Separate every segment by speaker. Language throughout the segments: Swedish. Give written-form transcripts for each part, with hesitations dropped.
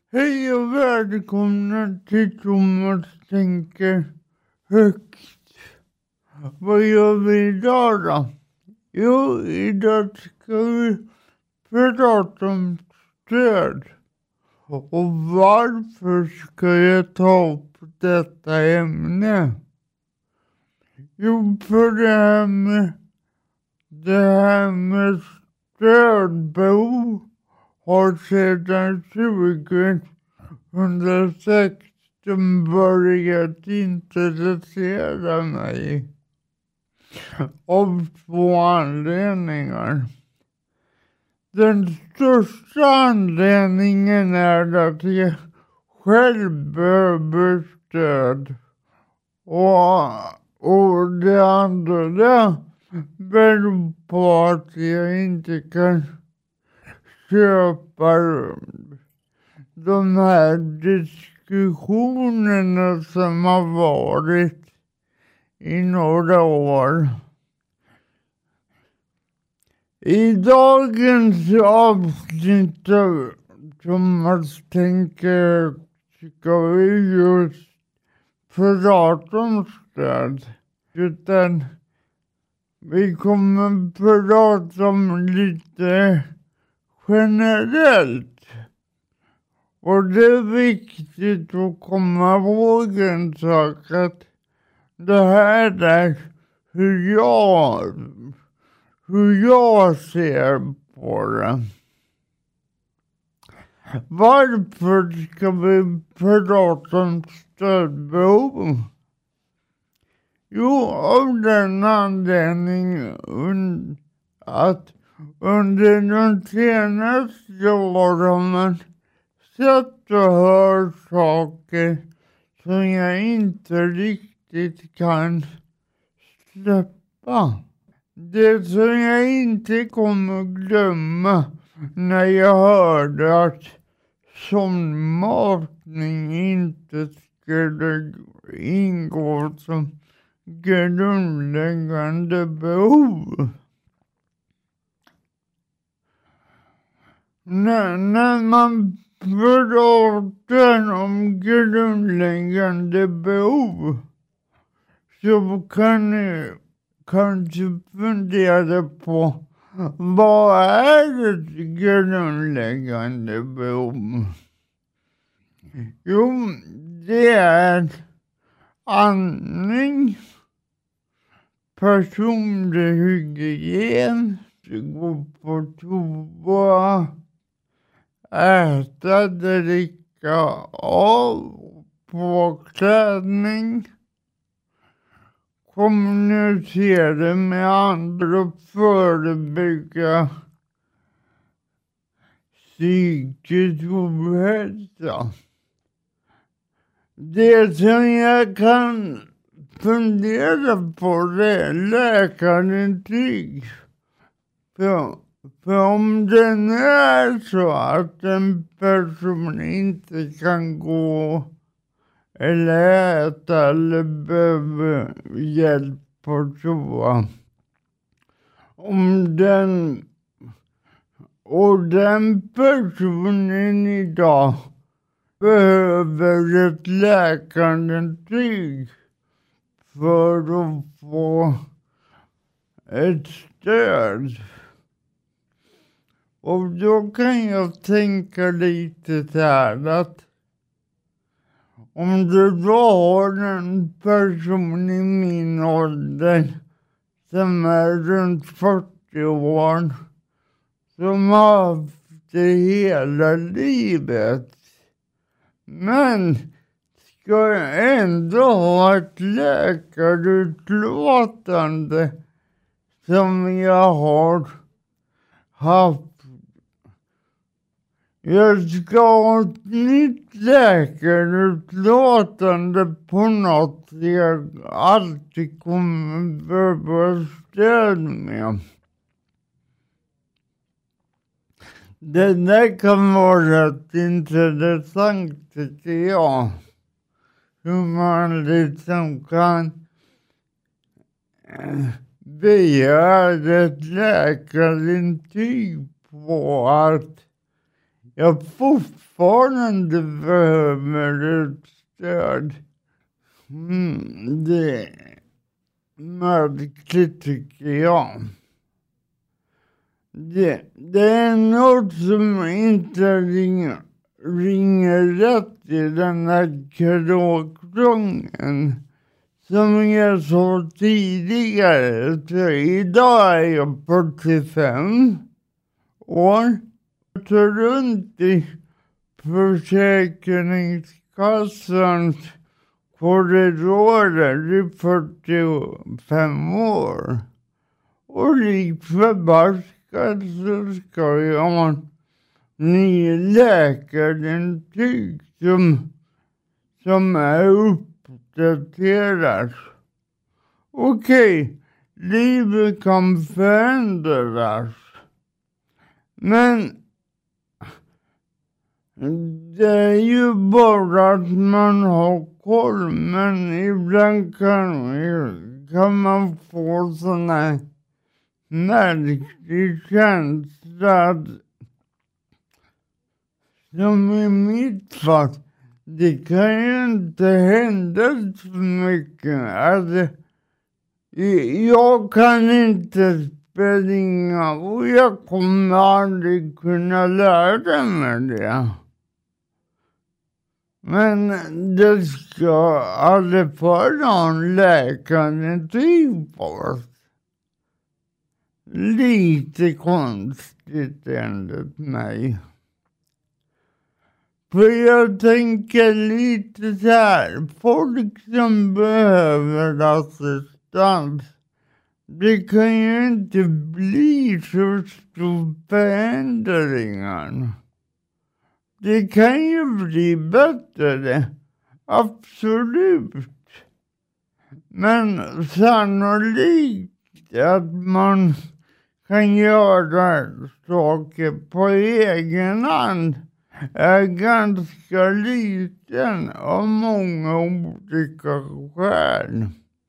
Speaker 1: Hej och välkomna till Thomas tänker högt. Vad gör vi idag då? Jo, idag ska vi prata om stöd. Och varför ska jag ta upp detta ämne? Jo, för det här med stödbehov har sedan 2016 börjat intressera mig av två anledningar. Den största anledningen är att jag själv behöver stöd. Och det andra beror på att jag inte kan köpa de här diskussionerna som har varit i några år. I dagens avsnitt av Thomas tänker ska vi just prata om stöd. Utan vi kommer prata om lite generellt. Och det är viktigt att komma ihåg en sak, att det här är hur jag ser på det. Varför ska vi prata om stödbehov? Jo, av den anledningen att under de senaste åren har man sett och hört saker som jag inte riktigt kan släppa. Det som jag inte kommer glömma när jag hörde att sondmatning inte skulle ingå som grundläggande behov. När man pratar om grundläggande behov så kan ni kanske fundera på vad är ett grundläggande behov? Jo, det är andning, personlig hygien, gå på toa, äta, dricka av, påklädning, kommunicera med andra och förebygga psykisk ohälsa. Det som jag kan fundera på det är läkarintyg. För om det nu är så att en person inte kan gå eller äta eller behöver hjälp på toa. Om den personen idag behöver ett läkarintyg för att få ett stöd. Och då kan jag tänka lite så här att om du då har en person i min ålder som är runt 40 år som har haft det hela livet men ska ändå ha ett läkarutlåtande som jag har haft. Jag ska ha ett nytt läkarutlåtande på något jag alltid kommer behöva stöd med. Det där kan vara rätt intressant tycker jag. Hur man liksom kan begära ett läkarintyg på att jag fortfarande behöver ett stöd. Det är märkligt tycker jag. Det är något som inte ringer rätt i den här kråksången som jag sa tidigare. Så idag är jag 45 år. Jag tar runt i Försäkringskassans korridorer i 45 år. Och likt förbaskat så ska jag ha ny läkarintyg som är uppdaterat. Okej, livet kan förändras. Men det är ju bara att man har koll. Men ibland kan man få såna märklig känsla. Som i mitt fall. Det kan ju inte hända så mycket. Alltså, jag kan inte springa och jag kommer aldrig kunna lära mig det. Men det ska i alla fall ha en läkarintyg på. Lite konstigt enligt mig. För jag tänker lite så här. Folk som behöver assistans. Det kan ju inte bli så stor förändringar. Det kan ju bli bättre. Absolut. Men sannolikt att man kan göra saker på egen hand är ganska liten av många olika skäl.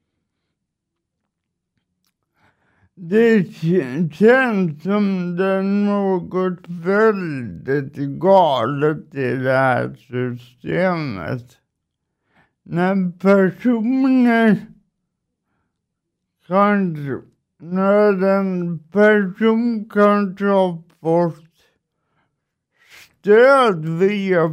Speaker 1: Det känns som det är något väldigt galet i det här systemet. När en person kanske har fått stöd via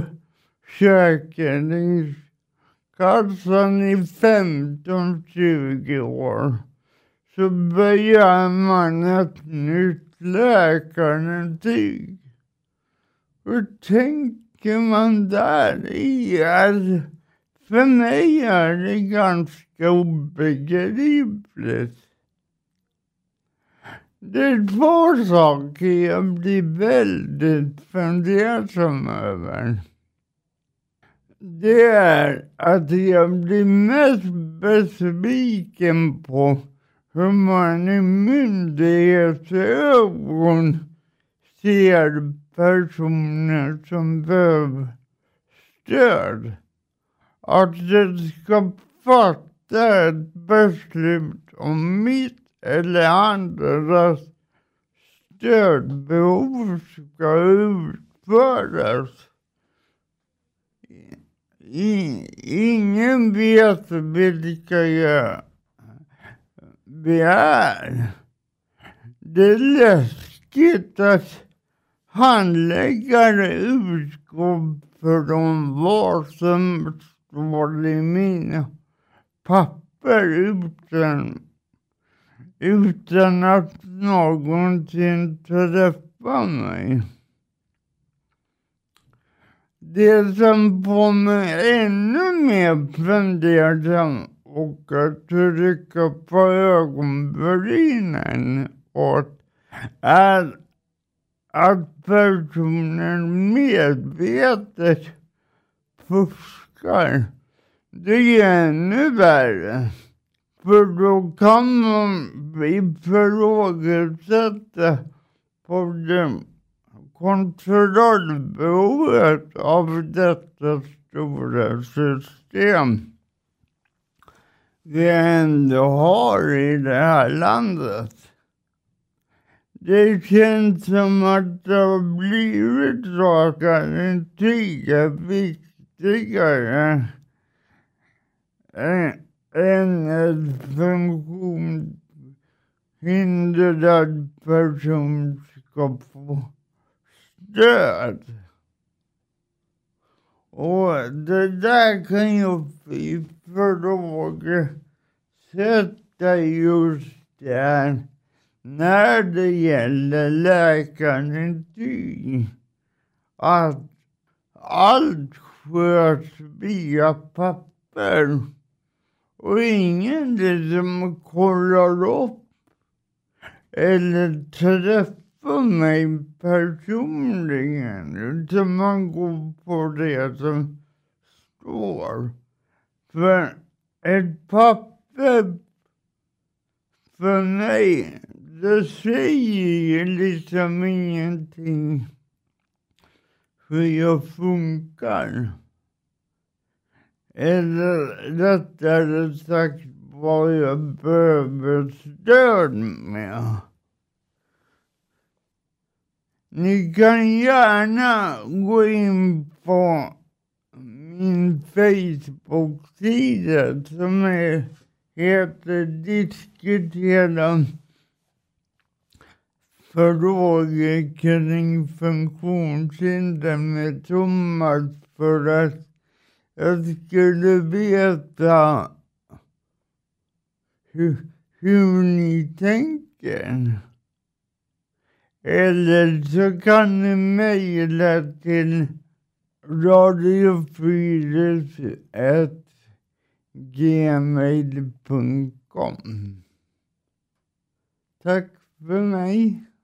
Speaker 1: Försäkringskassan i 15-20 år. Så begär man ett nytt läkarintyg. Hur tänker man där? För mig är det ganska obegripligt. Det är två saker jag blir väldigt fundersam över. Det är att jag blir mest besviken på hur man i myndighetsögon ser personer som behöver stöd. Att det ska fatta ett beslut om mitt eller andras stödbehov ska utföras. Ingen vet vilka jag begär. Det är läskigt att handläggare utgår från vad som står i mina papper utan att någonsin träffa mig. Det som får mig ännu mer fundersam och att trycka på ögonbrynen åt är att personen medvetet fuskar. Det är ännu värre. För då kan man ifrågasätta på det kontrollbehovet av detta stora system vi ändå har i det här landet. Det känns som att det har blivit så att garanti är viktigare än ett funktionshindrad person ska få stöd. Och det där kan ju ifrågasätta just det när det gäller läkarintyg. Att allt sköts via papper. Och ingen som kollar upp eller träffar mig personligen. Utan man går på det som står. För ett papper för mig, det säger liksom ingenting hur jag funkar. Eller rättare sagt vad jag behöver stöd med. Ni kan gärna gå in på min Facebook-sida som heter Diskutera frågor kring funktionshinder med Thomas, för att jag skulle veta hur ni tänker. Eller så kan ni mejla till radiofyris@gmail.com. Tack för mig.